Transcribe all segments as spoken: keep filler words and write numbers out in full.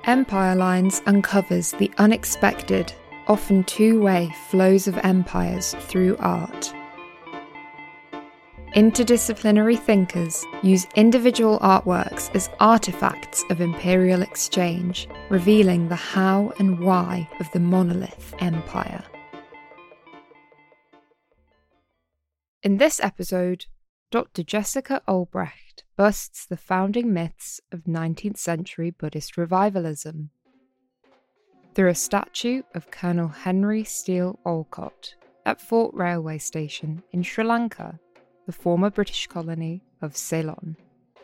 Empire Lines uncovers the unexpected, often two-way flows of empires through art. Interdisciplinary thinkers use individual artworks as artifacts of imperial exchange, revealing the how and why of the monolith empire. In this episode, Doctor Jessica Olbrecht busts the founding myths of nineteenth century Buddhist revivalism through a statue of Colonel Henry Steele Olcott at Fort Railway Station in Sri Lanka, the former British colony of Ceylon.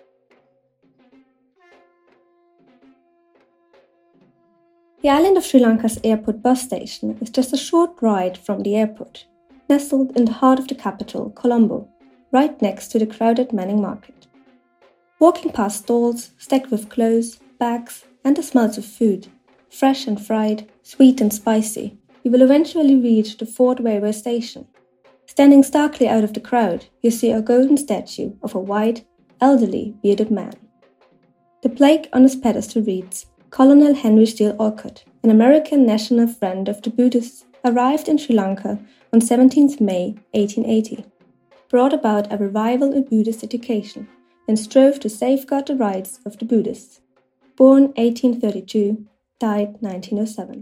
The island of Sri Lanka's airport bus station is just a short ride from the airport, nestled in the heart of the capital, Colombo, right next to the crowded Manning Market. Walking past stalls stacked with clothes, bags, and the smells of food, fresh and fried, sweet and spicy, you will eventually reach the Fort Railway Station. Standing starkly out of the crowd, you see a golden statue of a white, elderly, bearded man. The plaque on his pedestal reads, Colonel Henry Steele Olcott, an American national friend of the Buddhists, arrived in Sri Lanka on seventeenth May eighteen eighty, brought about a revival in Buddhist education, and strove to safeguard the rights of the Buddhists. Born eighteen thirty-two, died nineteen oh seven.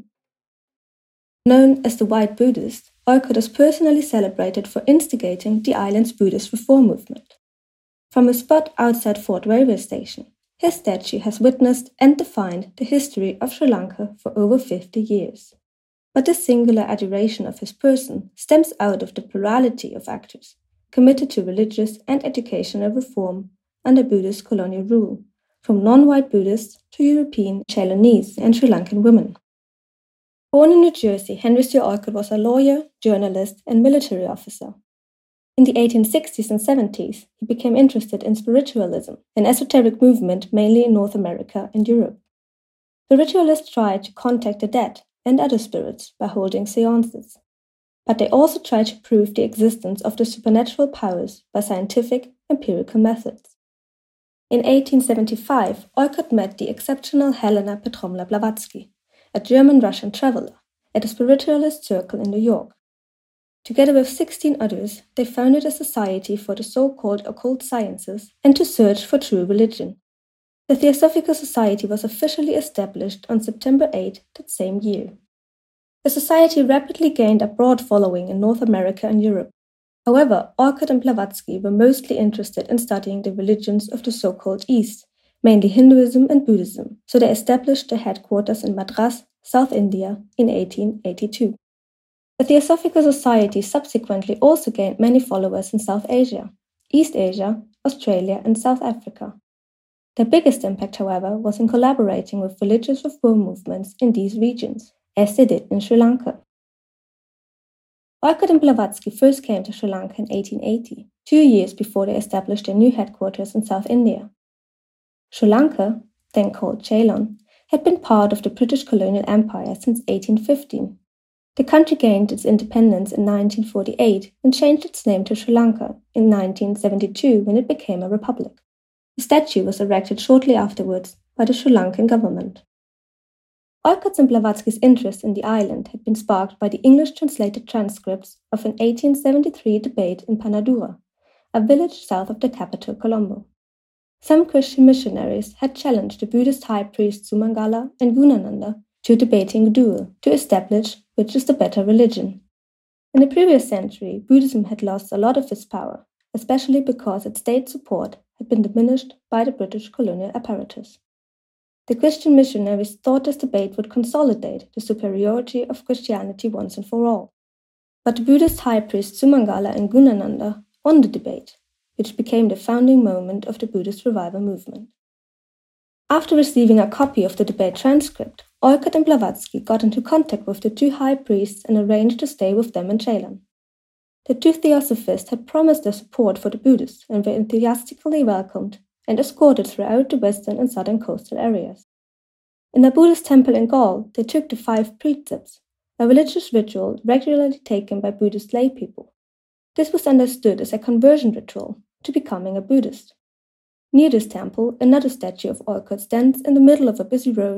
Known as the White Buddhist, Olcott is personally celebrated for instigating the island's Buddhist reform movement. From a spot outside Fort Railway Station, his statue has witnessed and defined the history of Sri Lanka for over fifty years. But this singular adoration of his person stems out of the plurality of actors committed to religious and educational reform under Buddhist colonial rule, from non-white Buddhists to European, Ceylonese and Sri Lankan women. Born in New Jersey, Henry Steele Olcott was a lawyer, journalist, and military officer. In the eighteen sixties and seventies, he became interested in spiritualism, an esoteric movement mainly in North America and Europe. The ritualists tried to contact the dead and other spirits by holding seances, but they also tried to prove the existence of the supernatural powers by scientific, empirical methods. In eighteen seventy-five, Olcott met the exceptional Helena Petromna Blavatsky, a German-Russian traveler, at a spiritualist circle in New York. Together with sixteen others, they founded a society for the so-called occult sciences and to search for true religion. The Theosophical Society was officially established on September eighth that same year. The society rapidly gained a broad following in North America and Europe. However, Olcott and Blavatsky were mostly interested in studying the religions of the so-called East, mainly Hinduism and Buddhism, so they established their headquarters in Madras, South India, in eighteen eighty-two. The Theosophical Society subsequently also gained many followers in South Asia, East Asia, Australia, and South Africa. Their biggest impact, however, was in collaborating with religious reform movements in these regions, as they did in Sri Lanka. Olcott and Blavatsky first came to Sri Lanka in eighteen eighty, two years before they established their new headquarters in South India. Sri Lanka, then called Ceylon, had been part of the British colonial empire since eighteen fifteen. The country gained its independence in nineteen forty-eight and changed its name to Sri Lanka in nineteen seventy-two when it became a republic. The statue was erected shortly afterwards by the Sri Lankan government. Olcott's and Blavatsky's interest in the island had been sparked by the English-translated transcripts of an eighteen seventy-three debate in Panadura, a village south of the capital, Colombo. Some Christian missionaries had challenged the Buddhist high priests Sumangala and Gunananda to a debating duel to establish which is the better religion. In the previous century, Buddhism had lost a lot of its power, especially because its state support had been diminished by the British colonial apparatus. The Christian missionaries thought this debate would consolidate the superiority of Christianity once and for all. But the Buddhist high priests Sumangala and Gunananda won the debate, which became the founding moment of the Buddhist revival movement. After receiving a copy of the debate transcript, Olcott and Blavatsky got into contact with the two high priests and arranged to stay with them in Ceylon. The two theosophists had promised their support for the Buddhists and were enthusiastically welcomed and escorted throughout the western and southern coastal areas. In a Buddhist temple in Gaul, they took the five precepts, a religious ritual regularly taken by Buddhist laypeople. This was understood as a conversion ritual to becoming a Buddhist. Near this temple, another statue of Olcott stands in the middle of a busy road,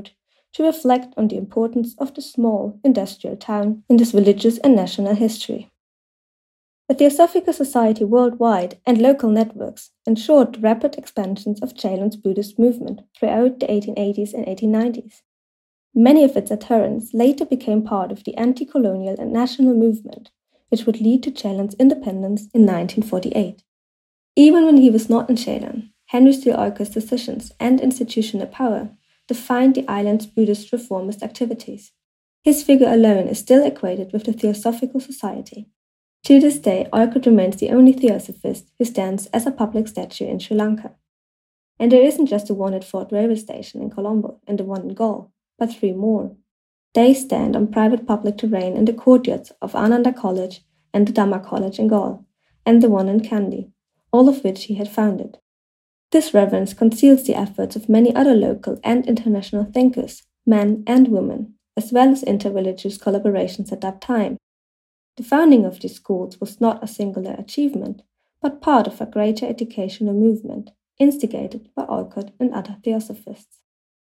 to reflect on the importance of the small industrial town in this religious and national history. The Theosophical Society worldwide and local networks ensured the rapid expansions of Ceylon's Buddhist movement throughout the eighteen eighties and eighteen nineties. Many of its adherents later became part of the anti-colonial and national movement, which would lead to Ceylon's independence in nineteen forty-eight. Even when he was not in Ceylon, Henry Steele Olcott's decisions and institutional power defined the island's Buddhist reformist activities. His figure alone is still equated with the Theosophical Society. To this day, Olcott remains the only Theosophist who stands as a public statue in Sri Lanka. And there isn't just the one at Fort Railway Station in Colombo and the one in Galle, but three more. They stand on private public terrain in the courtyards of Ananda College and the Dhamma College in Galle, and the one in Kandy, all of which he had founded. This reverence conceals the efforts of many other local and international thinkers, men and women, as well as interreligious collaborations at that time. The founding of these schools was not a singular achievement, but part of a greater educational movement, instigated by Olcott and other Theosophists.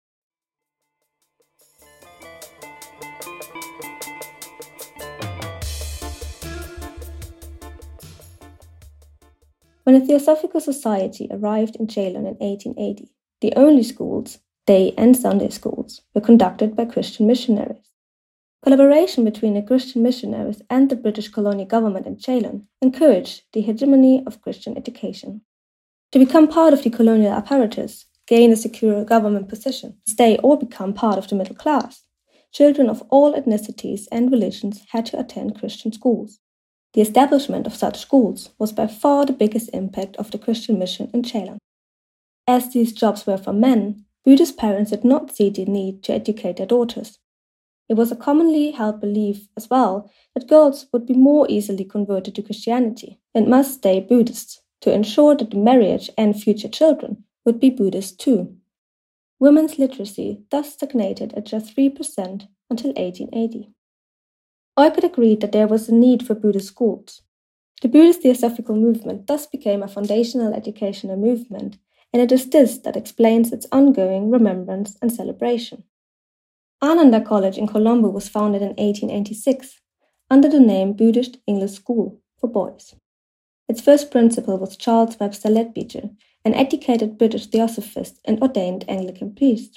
When the Theosophical Society arrived in Ceylon in eighteen eighty, the only schools, day and Sunday schools, were conducted by Christian missionaries. Collaboration between the Christian missionaries and the British colonial government in Ceylon encouraged the hegemony of Christian education. To become part of the colonial apparatus, gain a secure government position, stay or become part of the middle class, children of all ethnicities and religions had to attend Christian schools. The establishment of such schools was by far the biggest impact of the Christian mission in Ceylon. As these jobs were for men, Buddhist parents did not see the need to educate their daughters. It was a commonly held belief as well that girls would be more easily converted to Christianity and must stay Buddhist to ensure that the marriage and future children would be Buddhist too. Women's literacy thus stagnated at just three percent until eighteen eighty. Olcott agreed that there was a need for Buddhist schools. The Buddhist Theosophical movement thus became a foundational educational movement, and it is this that explains its ongoing remembrance and celebration. Ananda College in Colombo was founded in eighteen eighty-six under the name Buddhist English School for Boys. Its first principal was Charles Webster Leadbeater, an educated British Theosophist and ordained Anglican priest.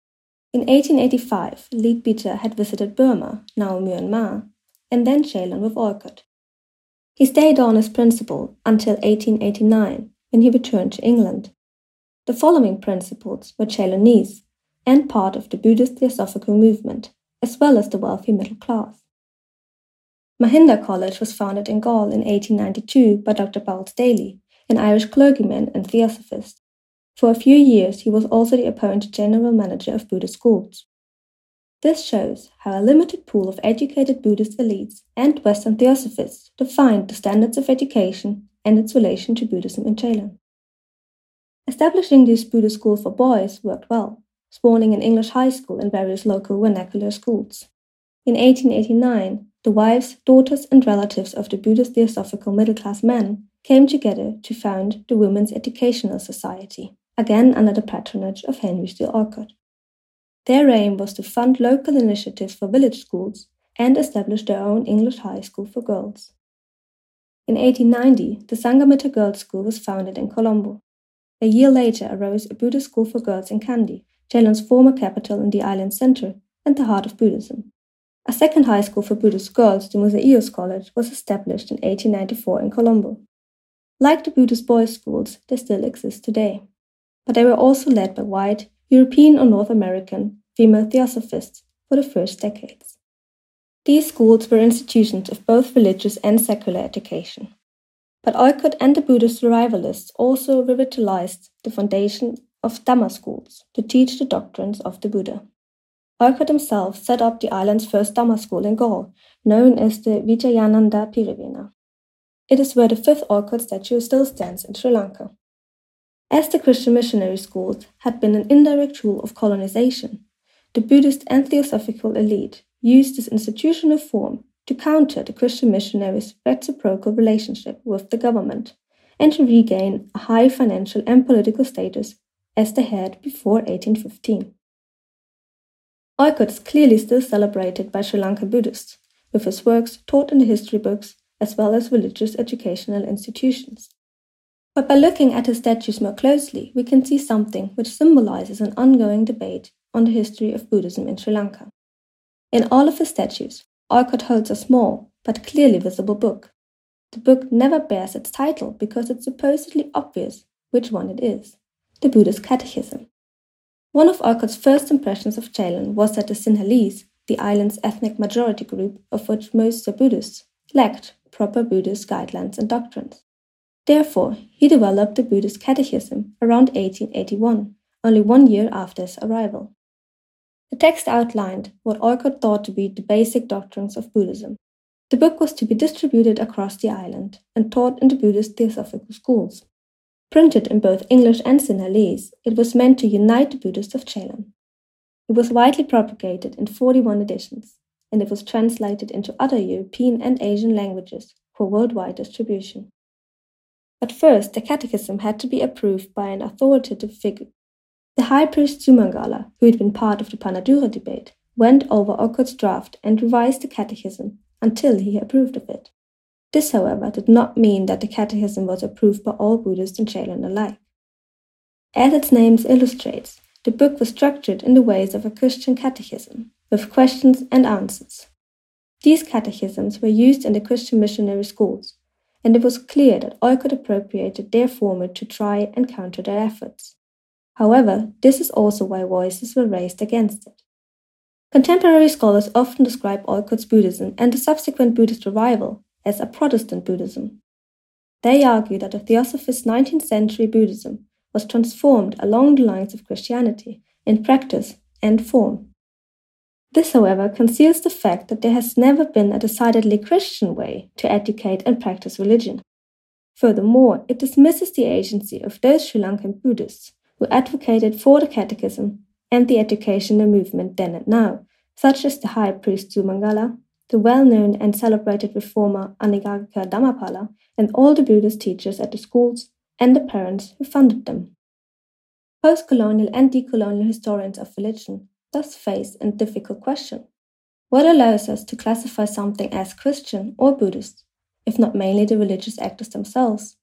In eighteen eighty-five, Leadbeater had visited Burma, now Myanmar, and then Ceylon with Olcott. He stayed on as principal until eighteen eighty-nine, when he returned to England. The following principals were Ceylonese and part of the Buddhist Theosophical movement, as well as the wealthy middle class. Mahinda College was founded in Galle in eighteen ninety-two by Doctor Bowles Daly, an Irish clergyman and Theosophist. For a few years, he was also the appointed general manager of Buddhist schools. This shows how a limited pool of educated Buddhist elites and Western Theosophists defined the standards of education and its relation to Buddhism in Ceylon. Establishing these Buddhist schools for boys worked well, spawning an English high school and various local vernacular schools. In eighteen eighty-nine, the wives, daughters, and relatives of the Buddhist Theosophical middle-class men came together to found the Women's Educational Society, again under the patronage of Henry Steele Olcott. Their aim was to fund local initiatives for village schools and establish their own English high school for girls. In eighteen ninety, the Sanghamitra Girls' School was founded in Colombo. A year later arose a Buddhist school for girls in Kandy, Ceylon's former capital in the island centre and the heart of Buddhism. A second high school for Buddhist girls, the Musaeus College, was established in eighteen ninety-four in Colombo. Like the Buddhist boys' schools, they still exist today. But they were also led by white, European or North American, female Theosophists for the first decades. These schools were institutions of both religious and secular education. But Olcott and the Buddhist revivalists also revitalized the foundation of Dhamma schools to teach the doctrines of the Buddha. Olcott himself set up the island's first Dhamma school in Galle, known as the Vijayananda Pirivena. It is where the fifth Olcott statue still stands in Sri Lanka. As the Christian missionary schools had been an indirect tool of colonization, the Buddhist and Theosophical elite used this institutional form to counter the Christian missionaries' reciprocal relationship with the government and to regain a high financial and political status as they had before eighteen fifteen. Oikut is clearly still celebrated by Sri Lankan Buddhists, with his works taught in the history books as well as religious educational institutions. But by looking at his statues more closely, we can see something which symbolizes an ongoing debate on the history of Buddhism in Sri Lanka. In all of his statues, Oikut holds a small but clearly visible book. The book never bears its title because it's supposedly obvious which one it is: the Buddhist Catechism. One of Oikut's first impressions of Ceylon was that the Sinhalese, the island's ethnic majority group of which most are Buddhists, lacked proper Buddhist guidelines and doctrines. Therefore, he developed the Buddhist Catechism around eighteen eighty-one, only one year after his arrival. The text outlined what Oikut thought to be the basic doctrines of Buddhism. The book was to be distributed across the island and taught in the Buddhist theosophical schools. Printed in both English and Sinhalese, it was meant to unite the Buddhists of Ceylon. It was widely propagated in forty-one editions, and it was translated into other European and Asian languages for worldwide distribution. At first, the catechism had to be approved by an authoritative figure. The high priest Sumangala, who had been part of the Panadura debate, went over Oikut's draft and revised the catechism until he approved of it. This, however, did not mean that the catechism was approved by all Buddhists in Ceylon alike. As its name illustrates, the book was structured in the ways of a Christian catechism, with questions and answers. These catechisms were used in the Christian missionary schools, and it was clear that Oikut appropriated their format to try and counter their efforts. However, this is also why voices were raised against it. Contemporary scholars often describe Oikut's Buddhism and the subsequent Buddhist revival as a Protestant Buddhism. They argue that the Theosophist nineteenth century Buddhism was transformed along the lines of Christianity in practice and form. This, however, conceals the fact that there has never been a decidedly Christian way to educate and practice religion. Furthermore, it dismisses the agency of those Sri Lankan Buddhists who advocated for the catechism and the educational movement then and now, such as the high priest Sumangala, the well-known and celebrated reformer Anigarika Dhammapala, and all the Buddhist teachers at the schools and the parents who funded them. Post-colonial and decolonial historians of religion thus face a difficult question. What allows us to classify something as Christian or Buddhist, if not mainly the religious actors themselves?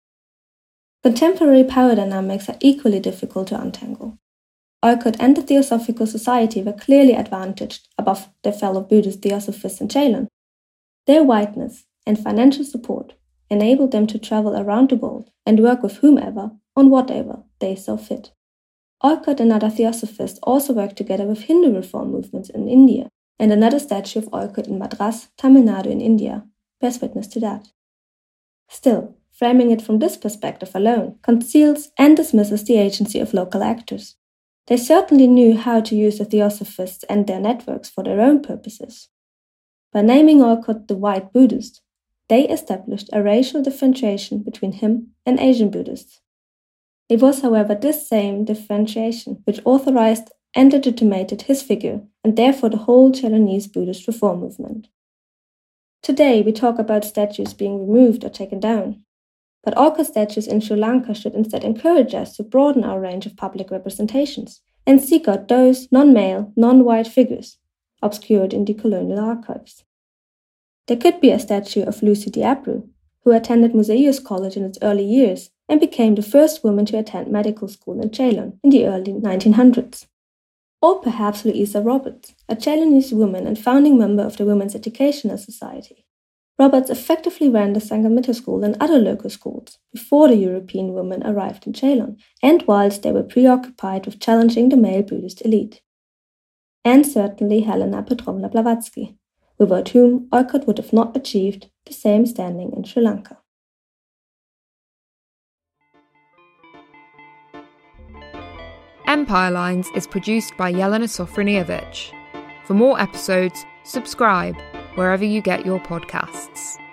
Contemporary power dynamics are equally difficult to untangle. Oikut and the Theosophical Society were clearly advantaged above their fellow Buddhist theosophists in Ceylon. Their whiteness and financial support enabled them to travel around the world and work with whomever on whatever they saw fit. Oikut and other theosophists also worked together with Hindu reform movements in India, and another statue of Oikut in Madras, Tamil Nadu in India bears witness to that. Still, framing it from this perspective alone conceals and dismisses the agency of local actors. They certainly knew how to use the theosophists and their networks for their own purposes. By naming Oikut the White Buddhist, they established a racial differentiation between him and Asian Buddhists. It was, however, this same differentiation which authorized and legitimated his figure and therefore the whole Ceylonese Buddhist reform movement. Today we talk about statues being removed or taken down, but Oikut statues in Sri Lanka should instead encourage us to broaden our range of public representations and seek out those non-male, non-white figures obscured in the colonial archives. There could be a statue of Lucy Diabru, who attended Musaeus College in its early years and became the first woman to attend medical school in Ceylon in the early nineteen hundreds. Or perhaps Louisa Roberts, a Ceylonese woman and founding member of the Women's Educational Society. Roberts effectively ran the Sanghamitra School and other local schools before the European women arrived in Ceylon, and whilst they were preoccupied with challenging the male Buddhist elite. And certainly Helena Petrovna Blavatsky, without whom Oikut would have not achieved the same standing in Sri Lanka. Empire Lines is produced by Jelena Sofronijevic. For more episodes, subscribe wherever you get your podcasts.